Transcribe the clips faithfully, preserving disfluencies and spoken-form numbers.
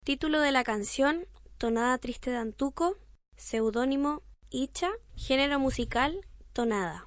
Título de la canción: Tonada triste de Antuco. Seudónimo: Icha. Género musical: tonada.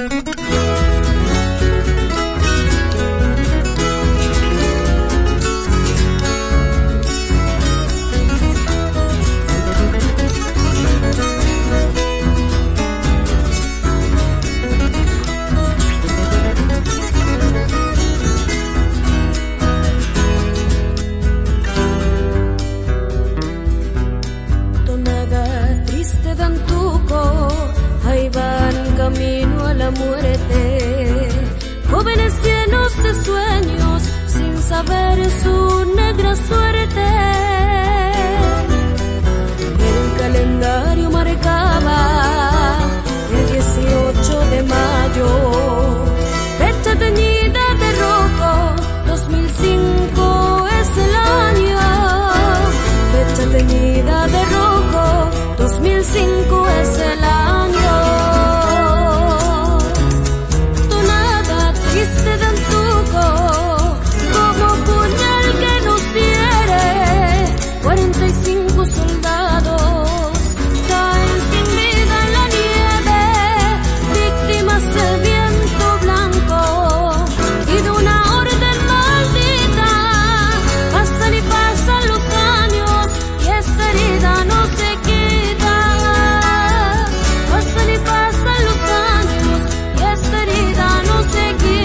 Camino a la muerte, jóvenes llenos de sueños, sin saber su negra suerte. El calendario marcaba el dieciocho de mayo, fecha teñida de rojo, dos mil cinco es el año. Fecha teñida de rojo, dos mil cinco es el año. Triste de Antuco, como puñal que nos hiere, cuarenta y cinco soldados caen sin vida en la nieve, víctimas del viento blanco y de una orden maldita. Pasan y pasan los años y esta herida no se quita. Pasan y pasan los años y esta herida no se quita.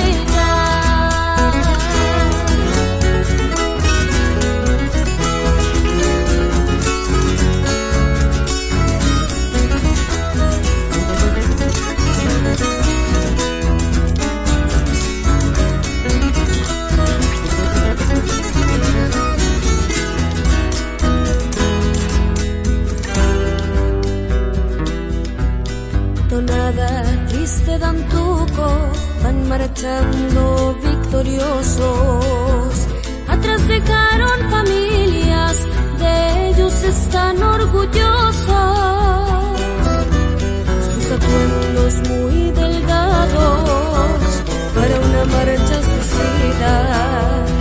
Tonada triste de Antuco, van marchando victoriosos. Atrás dejaron familias, de ellos están orgullosos. Sus atuendos muy delgados para una marcha suicida.